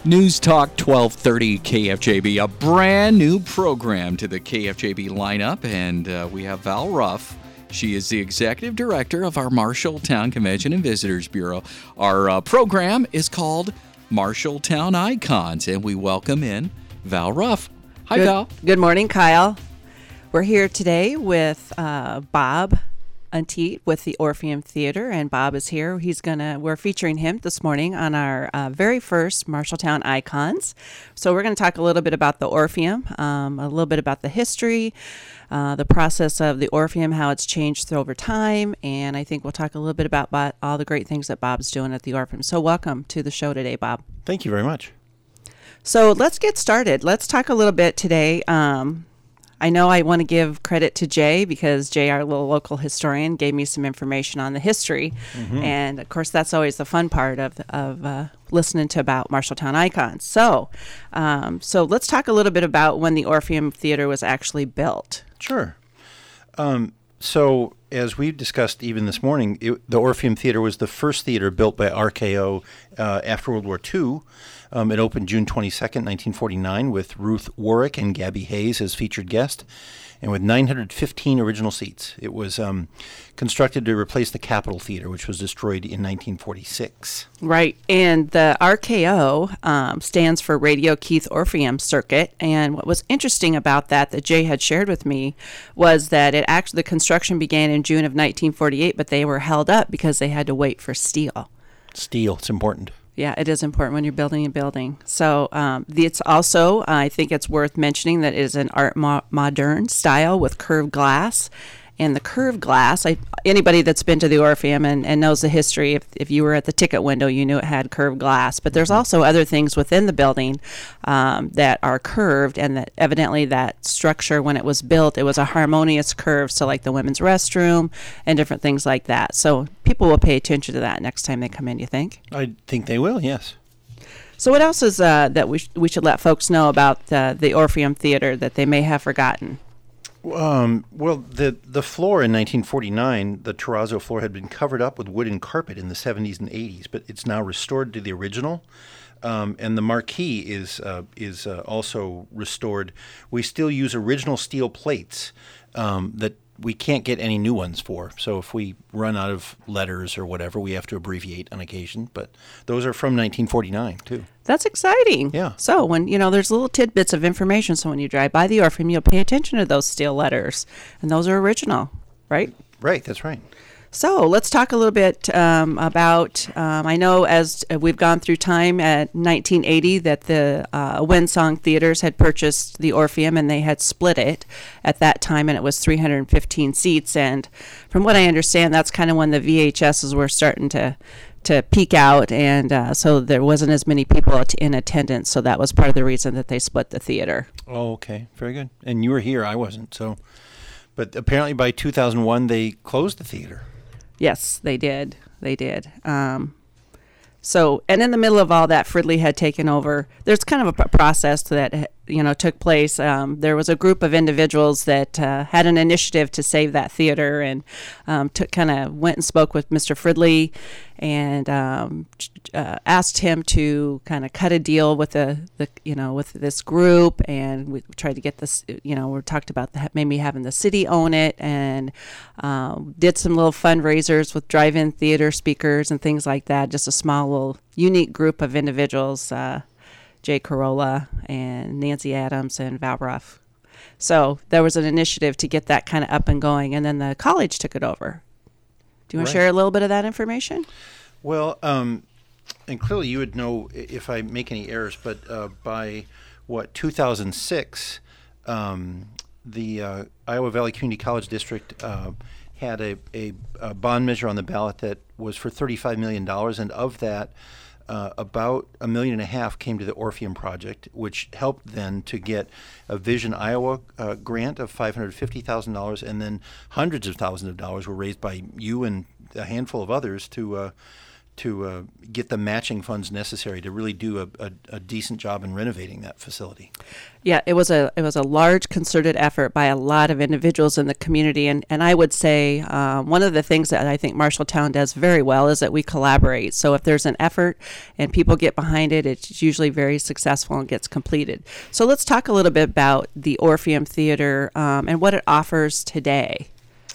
News Talk 1230 KFJB, a brand new program to the KFJB lineup, and we have Val Ruff. She is the executive director of our Marshalltown Convention and Visitors Bureau. Our program is called Marshalltown Icons, and we welcome in Val Ruff. Hi, Val. Good morning, Kyle. We're here today with Bob Unteet with the Orpheum Theater, and Bob is here. We're featuring him this morning on our very first Marshalltown Icons. So we're going to talk a little bit about the Orpheum, a little bit about the history, the process of the Orpheum, how it's changed over time, and I think we'll talk a little bit about all the great things that Bob's doing at the Orpheum. So welcome to the show today, Bob. Thank you very much. So let's get started. Let's talk a little bit today. I know I want to give credit to Jay because Jay, our little local historian, gave me some information on the history. Mm-hmm. And, of course, that's always the fun part of listening to about Marshalltown Icons. So let's talk a little bit about when the Orpheum Theater was actually built. Sure. So as we've discussed even this morning, the Orpheum Theater was the first theater built by RKO after World War II. It opened June 22nd, 1949, with Ruth Warwick and Gabby Hayes as featured guest, and with 915 original seats. It was constructed to replace the Capitol Theater, which was destroyed in 1946. Right, and the RKO stands for Radio Keith Orpheum Circuit, and what was interesting about that Jay had shared with me was that the construction began in June of 1948, but they were held up because they had to wait for steel. Steel, it's important. Yeah, it is important when you're building a building. So it's also, I think it's worth mentioning that it is an art moderne style with curved glass. And the curved glass, anybody that's been to the Orpheum and knows the history, if you were at the ticket window, you knew it had curved glass. But there's also other things within the building that are curved, and that evidently that structure, when it was built, it was a harmonious curve, so like the women's restroom and different things like that. So people will pay attention to that next time they come in, you think? I think they will, yes. So what else is that we should let folks know about the Orpheum Theater that they may have forgotten? Well, the floor in 1949, the terrazzo floor, had been covered up with wooden carpet in the 70s and 80s, but it's now restored to the original. And the marquee is also restored. We still use original steel plates that we can't get any new ones for. So if we run out of letters or whatever, we have to abbreviate on occasion. But those are from 1949, too. That's exciting. Yeah. So when, there's little tidbits of information. So when you drive by the Orpheum, you'll pay attention to those steel letters. And those are original, right? Right, that's right. So let's talk a little bit about, I know as we've gone through time at 1980 that the Winsong Theaters had purchased the Orpheum and they had split it at that time, and it was 315 seats. And from what I understand, that's kind of when the VHSs were starting to peak out, and so there wasn't as many people in attendance. So that was part of the reason that they split the theater. Oh, okay. Very good. And you were here. I wasn't. So, but apparently by 2001, they closed the theater. Yes, they did. So, and in the middle of all that, Fridley had taken over. There's kind of a process that, took place. There was a group of individuals that had an initiative to save that theater, and went and spoke with Mr. Fridley and asked him to kind of cut a deal with with this group. And we tried to get this, we talked about maybe having the city own it, and did some little fundraisers with drive-in theater speakers and things like that. Just a small little unique group of individuals. Jay Corolla and Nancy Adams and Val Ruff. So there was an initiative to get that kind of up and going, and then the college took it over. Do you want to share a little bit of that information? Well, and clearly you would know if I make any errors, but by 2006, the Iowa Valley Community College District had a bond measure on the ballot that was for $35 million, and of that, about $1.5 million came to the Orpheum project, which helped then to get a Vision Iowa grant of $550,000, and then hundreds of thousands of dollars were raised by you and a handful of others to get the matching funds necessary to really do a decent job in renovating that facility. Yeah, it was a large concerted effort by a lot of individuals in the community, and I would say one of the things that I think Marshalltown does very well is that we collaborate. So if there's an effort and people get behind it, it's usually very successful and gets completed. So let's talk a little bit about the Orpheum Theater and what it offers today.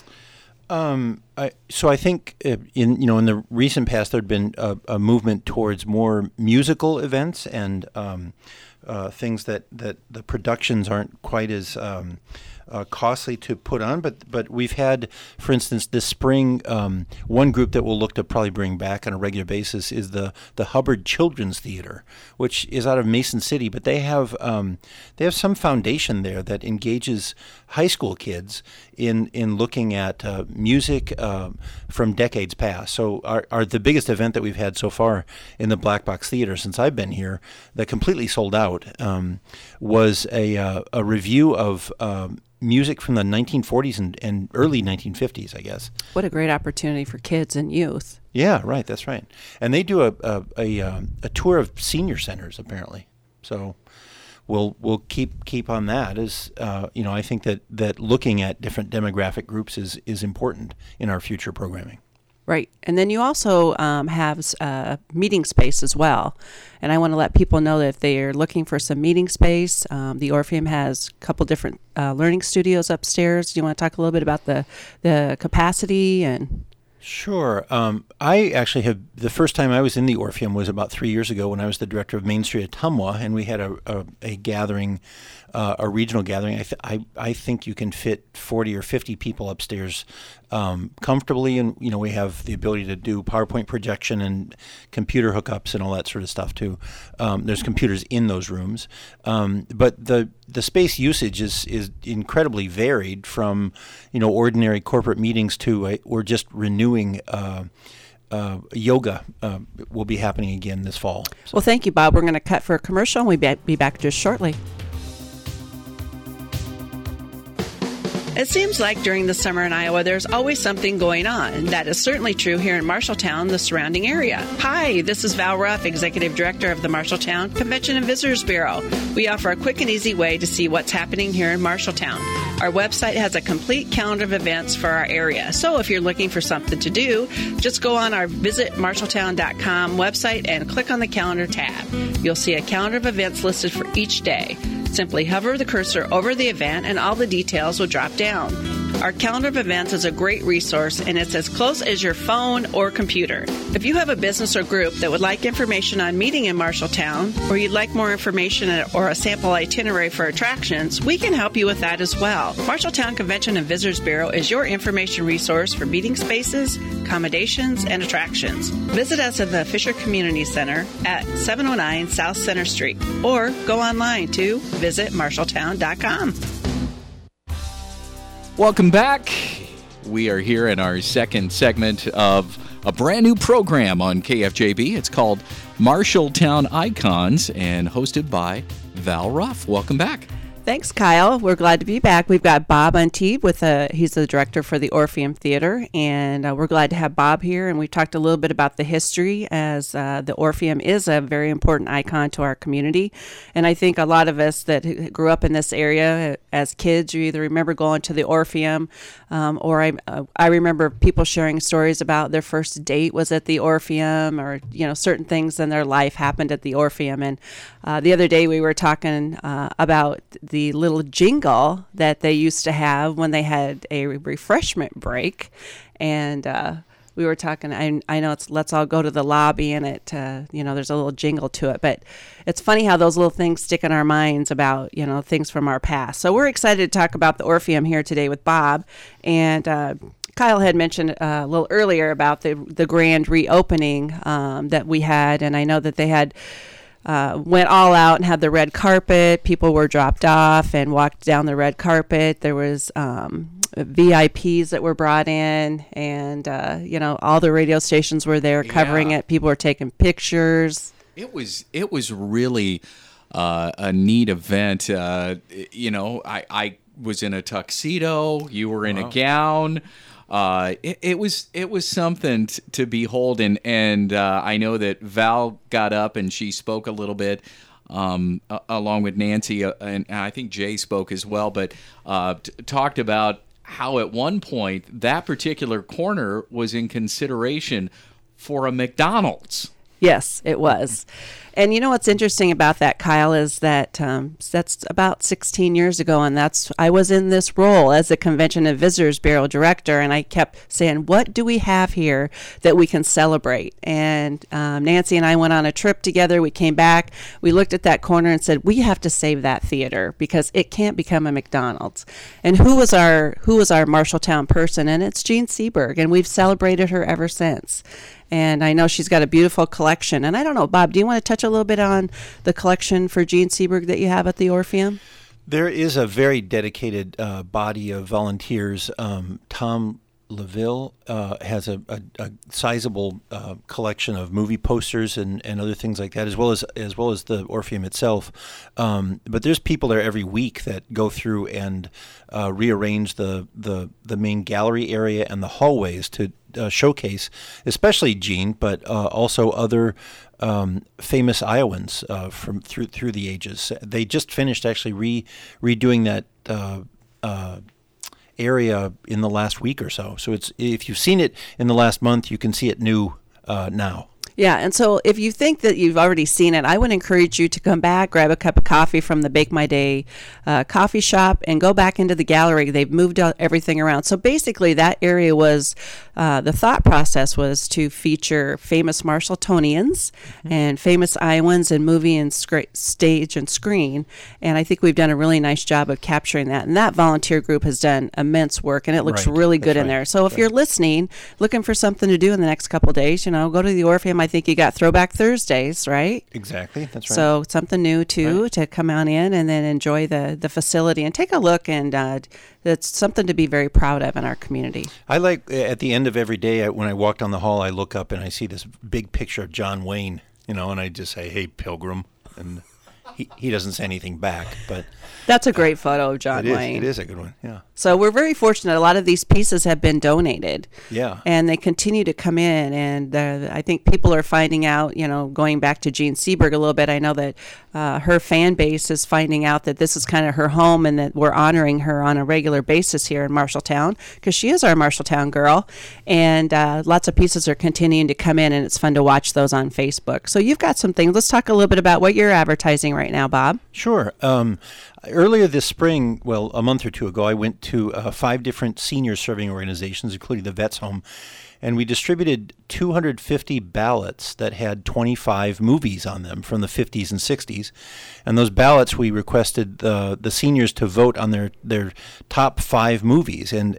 So I think in the recent past there'd been a movement towards more musical events and things that the productions aren't quite as costly to put on, but we've had, for instance, this spring, one group that we'll look to probably bring back on a regular basis is the Hubbard Children's Theater, which is out of Mason City, but they have some foundation there that engages high school kids in looking at music from decades past. So our the biggest event that we've had so far in the Black Box Theater since I've been here, that completely sold out, was a review of music from the 1940s and early 1950s, I guess. What a great opportunity for kids and youth. Yeah, right. That's right. And they do a tour of senior centers apparently. So we'll keep on that. As I think that looking at different demographic groups is important in our future programming. Right. And then you also have meeting space as well. And I want to let people know that if they are looking for some meeting space, the Orpheum has a couple different learning studios upstairs. Do you want to talk a little bit about the capacity and... Sure. I actually have, the first time I was in the Orpheum was about 3 years ago when I was the director of Main Street Ottumwa, and we had a gathering, a regional gathering. I think you can fit 40 or 50 people upstairs comfortably, and we have the ability to do PowerPoint projection and computer hookups and all that sort of stuff too. There's computers in those rooms, but the space usage is incredibly varied from ordinary corporate meetings to we're just renewing yoga will be happening again this fall. So. Well, thank you, Bob. We're going to cut for a commercial, and we'll be back just shortly. It seems like during the summer in Iowa, there's always something going on. And that is certainly true here in Marshalltown, the surrounding area. Hi, this is Val Ruff, Executive Director of the Marshalltown Convention and Visitors Bureau. We offer a quick and easy way to see what's happening here in Marshalltown. Our website has a complete calendar of events for our area. So if you're looking for something to do, just go on our visitmarshalltown.com website and click on the calendar tab. You'll see a calendar of events listed for each day. Simply hover the cursor over the event and all the details will drop down. Our calendar of events is a great resource, and it's as close as your phone or computer. If you have a business or group that would like information on meeting in Marshalltown, or you'd like more information or a sample itinerary for attractions, we can help you with that as well. Marshalltown Convention and Visitors Bureau is your information resource for meeting spaces, accommodations, and attractions. Visit us at the Fisher Community Center at 709 South Center Street, or go online to visitmarshalltown.com. Welcome back. We are here in our second segment of a brand new program on KFJB. It's called Marshalltown Icons and hosted by Val Ruff. Welcome back. Thanks, Kyle. We're glad to be back. We've got Bob Unteed he's the director for the Orpheum Theater, and we're glad to have Bob here. And we talked a little bit about the history, as the Orpheum is a very important icon to our community. And I think a lot of us that grew up in this area as kids, you either remember going to the Orpheum, or I remember people sharing stories about their first date was at the Orpheum, or certain things in their life happened at the Orpheum. And the other day we were talking about the little jingle that they used to have when they had a refreshment break, and we were talking. I know it's "Let's all go to the lobby," and it there's a little jingle to it, but it's funny how those little things stick in our minds about things from our past. So we're excited to talk about the Orpheum here today with Bob, and Kyle had mentioned a little earlier about the grand reopening that we had, and I know that they had went all out and had the red carpet. People were dropped off and walked down the red carpet. There was VIPs that were brought in, and all the radio stations were there covering it. People were taking pictures. It was really a neat event. I was in a tuxedo. You were in a gown. it was something to behold, and I know that Val got up and she spoke a little bit. Along with Nancy, and I think Jay spoke as well, but talked about how at one point that particular corner was in consideration for a McDonald's. Yes, it was. And you know what's interesting about that, Kyle, is that that's about 16 years ago, and I was in this role as the Convention and Visitors Bureau director, and I kept saying, what do we have here that we can celebrate? And Nancy and I went on a trip together. We came back. We looked at that corner and said, we have to save that theater because it can't become a McDonald's. And who was our Marshalltown person? And it's Jean Seberg, and we've celebrated her ever since. And I know she's got a beautiful collection. And I don't know, Bob, do you want to touch a little bit on the collection for Jean Seberg that you have at the Orpheum? There is a very dedicated body of volunteers. Tom LaVille has a sizable collection of movie posters and other things like that, as well as the Orpheum itself. But there's people there every week that go through and rearrange the main gallery area and the hallways to showcase, especially Jean, but also other famous Iowans from through the ages. They just finished actually redoing that area in the last week or so. So if you've seen it in the last month, you can see it new now. Yeah, and so if you think that you've already seen it, I would encourage you to come back, grab a cup of coffee from the Bake My Day coffee shop, and go back into the gallery. They've moved everything around. So basically that area was, the thought process was to feature famous Marshalltonians and famous Iowans in movie and stage and screen. And I think we've done a really nice job of capturing that. And that volunteer group has done immense work, and it looks really good in there. So if you're listening, looking for something to do in the next couple of days, go to the Orpheum. I think you got Throwback Thursdays, right? Exactly, that's right. So something new too, to come on in and then enjoy the facility and take a look, and it's something to be very proud of in our community. I like at the end of every day when I walk down the hall, I look up and I see this big picture of John Wayne, and I just say, "Hey, Pilgrim," and he doesn't say anything back, but that's a great photo of John Wayne. It is a good one, yeah. So we're very fortunate. A lot of these pieces have been donated. Yeah. And they continue to come in. And I think people are finding out, going back to Jean Seberg a little bit, I know that her fan base is finding out that this is kind of her home and that we're honoring her on a regular basis here in Marshalltown because she is our Marshalltown girl. And lots of pieces are continuing to come in, and it's fun to watch those on Facebook. So you've got some things. Let's talk a little bit about what you're advertising right now, Bob. Sure. Earlier this spring, a month or two ago, I went to 5 different senior serving organizations, including the Vets Home, and we distributed 250 ballots that had 25 movies on them from the 50s and 60s. And those ballots, we requested the seniors to vote on their top 5 movies, and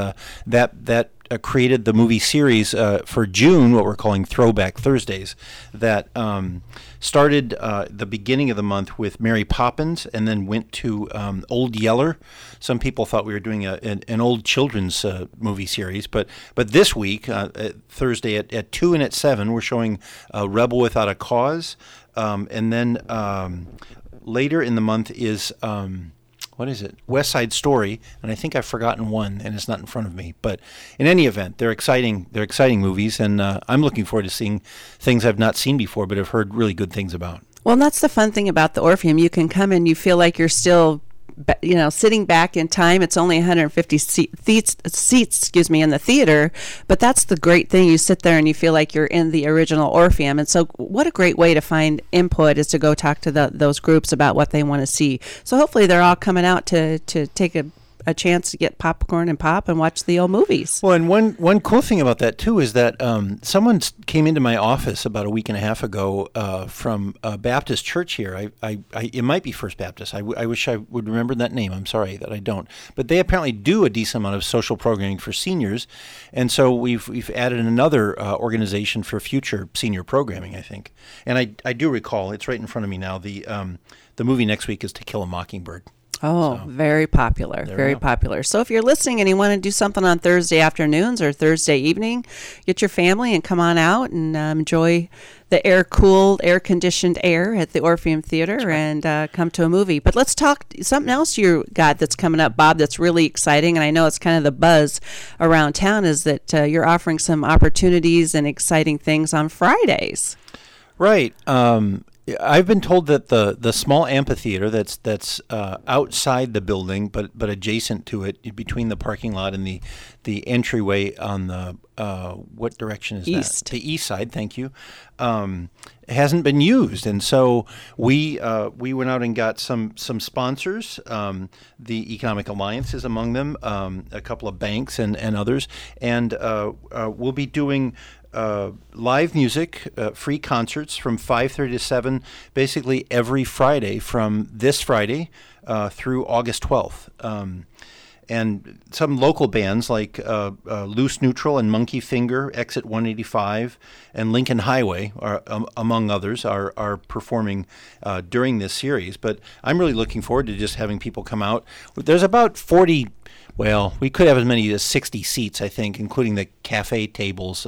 that created the movie series for June, what we're calling Throwback Thursdays, that started the beginning of the month with Mary Poppins and then went to Old Yeller. Some people thought we were doing an old children's movie series, but this week, Thursday at 2 and at 7, we're showing Rebel Without a Cause, and then later in the month is what is it? West Side Story, and I think I've forgotten one, and it's not in front of me. But in any event, they're exciting movies, and I'm looking forward to seeing things I've not seen before, but have heard really good things about. Well, that's the fun thing about the Orpheum. You can come and you feel like you're still, sitting back in time. It's only 150 seats, in the theater, but that's the great thing. You sit there and you feel like you're in the original Orpheum. And so what a great way to find input is to go talk to those groups about what they want to see. So hopefully they're all coming out to take a chance to get popcorn and pop and watch the old movies. Well, and one cool thing about that too is that someone came into my office about a week and a half ago from a Baptist church here. It might be First Baptist. I wish I would remember that name. I'm sorry that I don't. But they apparently do a decent amount of social programming for seniors, and so we've added another organization for future senior programming, I think. And I do recall, it's right in front of me now, the movie next week is To Kill a Mockingbird. Oh, very popular, very popular. So if you're listening and you want to do something on Thursday afternoons or Thursday evening, get your family and come on out and enjoy the air-cooled, air-conditioned air at the Orpheum Theater and come to a movie. But let's talk something else you got that's coming up, Bob, that's really exciting, and I know it's kind of the buzz around town, is that you're offering some opportunities and exciting things on Fridays. Right. I've been told that the small amphitheater that's outside the building, but adjacent to it, between the parking lot and the entryway on the what direction is East. that? The east side. Thank you. Hasn't been used, and so we went out and got some sponsors. The Economic Alliance is among them. A couple of banks and others, and we'll be doing live music, free concerts from 5:30 to 7, basically every Friday from this Friday through August 12th. And some local bands like Loose Neutral and Monkey Finger, Exit 185, and Lincoln Highway, are, among others, are performing during this series. But I'm really looking forward to just having people come out. There's about 40. Well, we could have as many as 60 seats, I think, including the cafe tables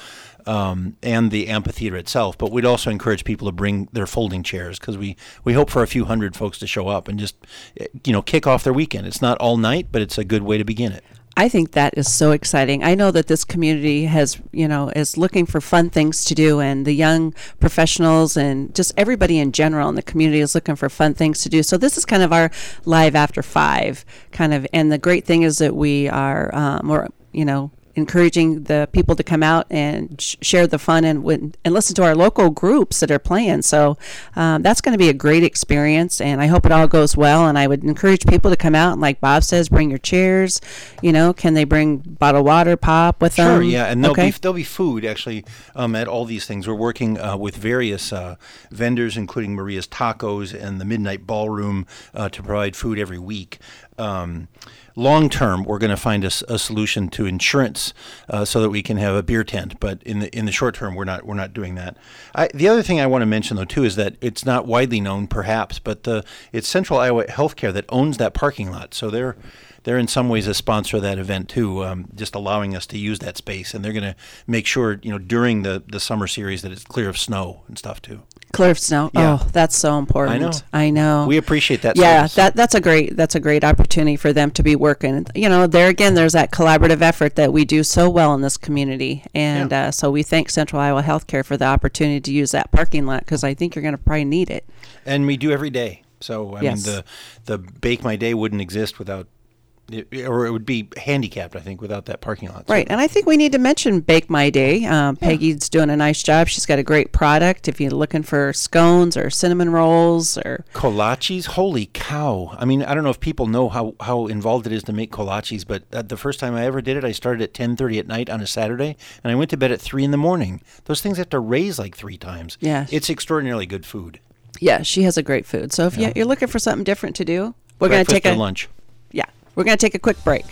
and the amphitheater itself. But we'd also encourage people to bring their folding chairs, because we hope for a few hundred folks to show up and just, kick off their weekend. It's not all night, but it's a good way to begin it. I think that is so exciting. I know that this community has, is looking for fun things to do, and the young professionals and just everybody in general in the community is looking for fun things to do. So this is kind of our Live After 5 kind of, and the great thing is that we are encouraging the people to come out and share the fun and listen to our local groups that are playing. So that's going to be a great experience, and I hope it all goes well. And I would encourage people to come out and, like Bob says, bring your chairs. Can they bring bottled water, pop with them? Sure, yeah, and there'll be food actually at all these things. We're working with various vendors, including Maria's Tacos and the Midnight Ballroom, to provide food every week. Long term, we're going to find a solution to insurance so that we can have a beer tent. But in the short term, we're not doing that. The other thing I want to mention, though, too, is that it's not widely known, perhaps, but it's Central Iowa Healthcare that owns that parking lot. So they're in some ways a sponsor of that event too, just allowing us to use that space. And they're going to make sure, during the summer series, that it's clear of snow and stuff too. Clear of snow. Yeah. Oh, that's so important. I know. We appreciate that. Yeah, that's a great opportunity for them to be working. There again, there's that collaborative effort that we do so well in this community, and so we thank Central Iowa Healthcare for the opportunity to use that parking lot, because I think you're going to probably need it. And we do every day. So I Yes. mean, the Bake My Day wouldn't exist without. Or it would be handicapped, I think, without that parking lot. Right, and I think we need to mention Bake My Day. Peggy's doing a nice job. She's got a great product. If you're looking for scones or cinnamon rolls or kolaches, holy cow! I mean, I don't know if people know how involved it is to make kolaches, but the first time I ever did it, I started at 10:30 at night on a Saturday, and I went to bed at 3 a.m. Those things have to raise like 3 times. Yeah, it's extraordinarily good food. Yeah, she has a great food. So if you're looking for something different to do, we're going to take a lunch. Yeah. We're going to take a quick break.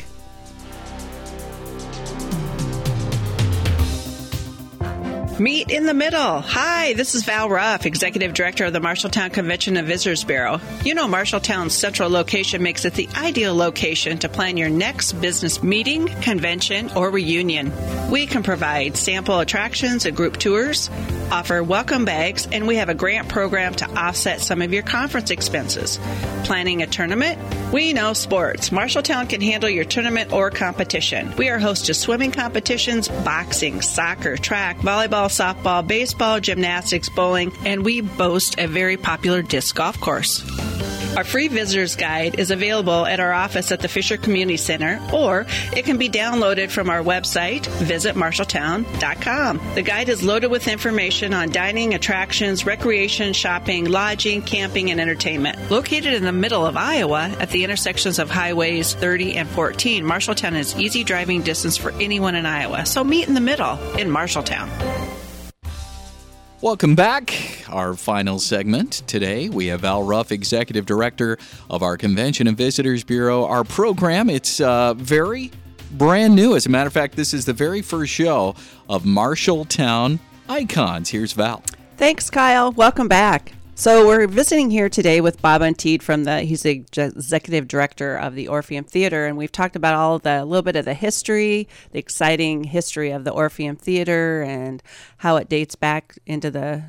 Meet in the Middle. Hi, this is Val Ruff, Executive Director of the Marshalltown Convention and Visitors Bureau. Marshalltown's central location makes it the ideal location to plan your next business meeting, convention, or reunion. We can provide sample attractions and group tours, offer welcome bags, and we have a grant program to offset some of your conference expenses. Planning a tournament? We know sports. Marshalltown can handle your tournament or competition. We are host to swimming competitions, boxing, soccer, track, volleyball, softball, baseball, gymnastics, bowling, and we boast a very popular disc golf course. Our free visitor's guide is available at our office at the Fisher Community Center, or it can be downloaded from our website, visitmarshalltown.com. The guide is loaded with information on dining, attractions, recreation, shopping, lodging, camping, and entertainment. Located in the middle of Iowa at the intersections of Highways 30 and 14, Marshalltown is easy driving distance for anyone in Iowa. So meet in the middle in Marshalltown. Welcome back. Our final segment today. We have Val Ruff, Executive Director of our Convention and Visitors Bureau. Our program, it's very brand new. As a matter of fact, this is the very first show of Marshalltown Icons. Here's Val. Thanks, Kyle. Welcome back. So we're visiting here today with Bob Untied he's the executive director of the Orpheum Theater, and we've talked about a little bit of the history, the exciting history of the Orpheum Theater and how it dates back into the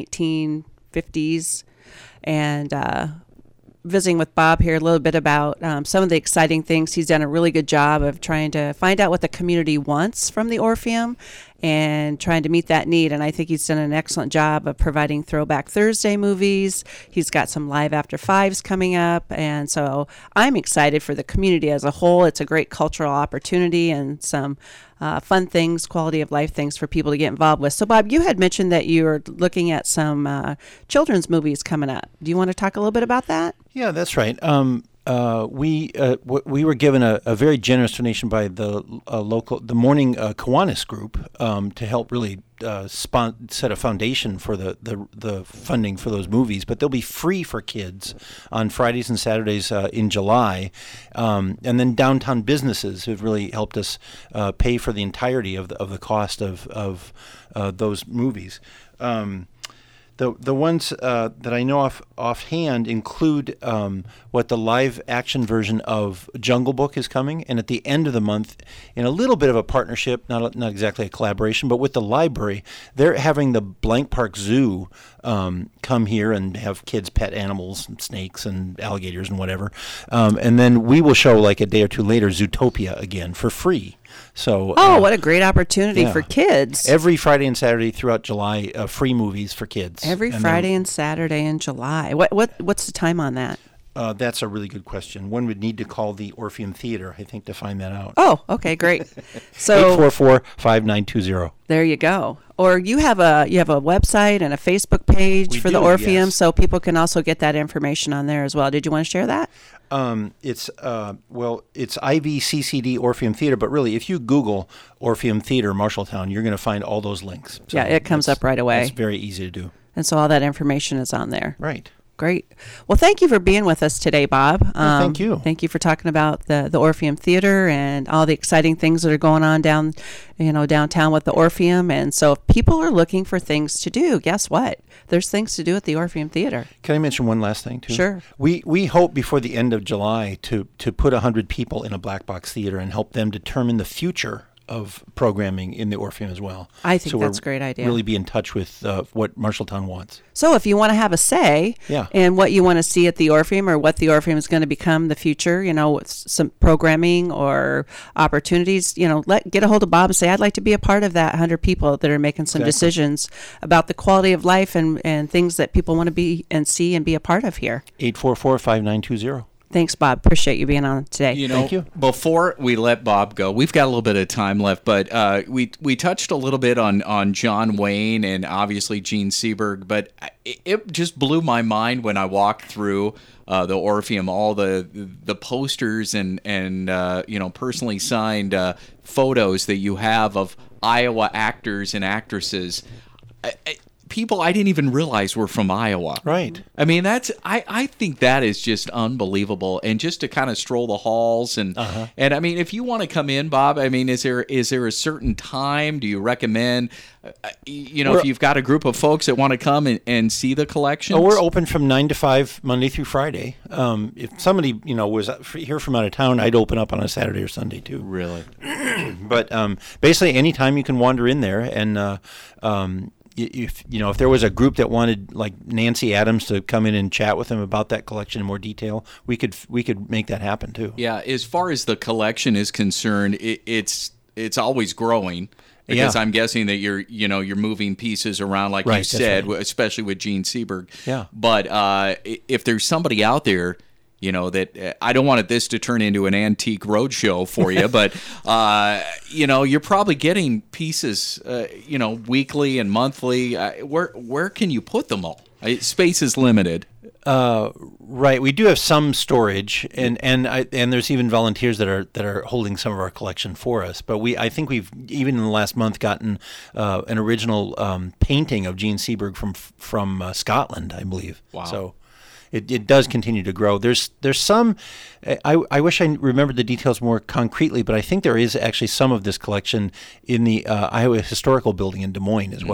1950s, and visiting with Bob here a little bit about some of the exciting things. He's done a really good job of trying to find out what the community wants from the Orpheum and trying to meet that need. And I think he's done an excellent job of providing Throwback Thursday movies. He's got some Live After Fives coming up. And so I'm excited for the community as a whole. It's a great cultural opportunity and some fun things, quality of life things for people to get involved with. So, Bob, you had mentioned that you were looking at some children's movies coming up. Do you want to talk a little bit about that? Yeah, that's right. We were given a very generous donation by the Morning Kiwanis group to help really set a foundation for the funding for those movies. But they'll be free for kids on Fridays and Saturdays in July. And then downtown businesses have really helped us pay for the entirety of the cost of those movies. The ones that I know offhand include what the live action version of Jungle Book is coming, and at the end of the month, in a little bit of a partnership, not exactly a collaboration, but with the library, they're having the Blank Park Zoo come here and have kids pet animals, and snakes and alligators and whatever, and then we will show like a day or two later Zootopia again for free. So, what a great opportunity for kids. Every Friday and Saturday throughout July, free movies for kids. Every Friday and Saturday in July. What's the time on that? That's a really good question. One would need to call the Orpheum Theater, I think, to find that out. Oh, okay, great. So 844-5920. There you go. Or you have a website and a Facebook page for the Orpheum, yes. So people can also get that information on there as well. Did you want to share that? It's IVCCD Orpheum Theater, but really, if you Google Orpheum Theater Marshalltown, you're going to find all those links. So yeah, it comes up right away. It's very easy to do. And so all that information is on there. Right. Great. Well, thank you for being with us today, Bob. Thank you. Thank you for talking about the Orpheum Theater and all the exciting things that are going on downtown with the Orpheum. And so if people are looking for things to do, guess what? There's things to do at the Orpheum Theater. Can I mention one last thing, too? Sure. We hope before the end of July to put 100 people in a black box theater and help them determine the future of programming in the Orpheum as well. I think that's a great idea. Really be in touch with what Marshalltown wants. So if you want to have a say in what you want to see at the Orpheum or what the Orpheum is going to become in the future, some programming or opportunities, get a hold of Bob and say, I'd like to be a part of that 100 people that are making some decisions about the quality of life and things that people want to be and see and be a part of here. 844-5920. Thanks, Bob. Appreciate you being on today. Thank you. Before we let Bob go, we've got a little bit of time left, but we touched a little bit on John Wayne and obviously Gene Seberg, but it just blew my mind when I walked through the Orpheum, all the posters and personally signed photos that you have of Iowa actors and actresses. People I didn't even realize were from Iowa. Right. I mean, I think that is just unbelievable. And just to kind of stroll the halls and I mean, if you want to come in, Bob, I mean, is there a certain time? Do you recommend, if you've got a group of folks that want to come and see the collection? Oh, we're open from 9 to 5 Monday through Friday. If somebody, was here from out of town, I'd open up on a Saturday or Sunday too. Really? But basically anytime you can wander in there and if there was a group that wanted like Nancy Adams to come in and chat with them about that collection in more detail, we could make that happen too. Yeah, as far as the collection is concerned, it's always growing because I'm guessing that you're moving pieces around like you said, especially with Gene Seberg. Yeah. But if there's somebody out there, that I don't want this to turn into an antique roadshow for you, but, you're probably getting pieces, weekly and monthly. Where can you put them all? Space is limited. Right. We do have some storage, and there's even volunteers that are holding some of our collection for us. But I think we've even in the last month gotten an original painting of Gene Seberg from Scotland, I believe. Wow. So it does continue to grow. There's some. I wish I remembered the details more concretely, but I think there is actually some of this collection in the Iowa Historical Building in Des Moines as well.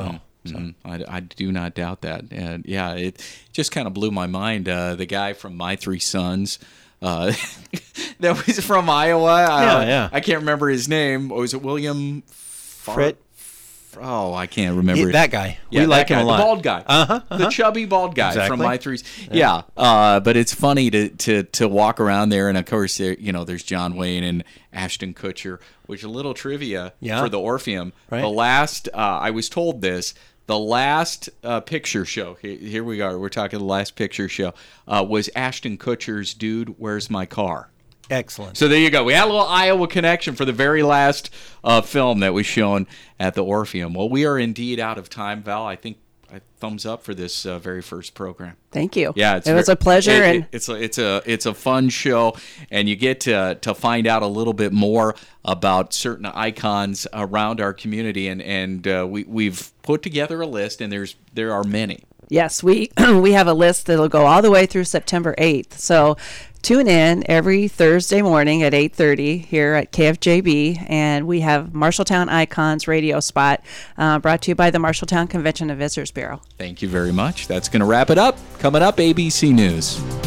So. I do not doubt that. And yeah, it just kind of blew my mind. The guy from My Three Sons, that was from Iowa. Yeah. I can't remember his name. Was it William Frit? Oh, I can't remember. That guy. Yeah, we like him a lot. The bald guy. The chubby bald guy from Exactly. My Three. Yeah. But it's funny to walk around there, and of course, there's John Wayne and Ashton Kutcher. Which a little trivia for the Orpheum. Right. The last, I was told this. The last picture show. Here we are. We're talking the last picture show. Was Ashton Kutcher's "Dude, Where's My Car?" Excellent. So there you go. We had a little Iowa connection for the very last film that was shown at the Orpheum. Well, we are indeed out of time, Val. I think a thumbs up for this very first program. Thank you. Yeah, it was a pleasure, it's a fun show, and you get to find out a little bit more about certain icons around our community, and we've put together a list, and there are many. Yes, we have a list that'll go all the way through September 8th. So tune in every Thursday morning at 8:30 here at KFJB, and we have Marshalltown Icons radio spot brought to you by the Marshalltown Convention and Visitors Bureau. Thank you very much. That's going to wrap it up. Coming up, ABC News.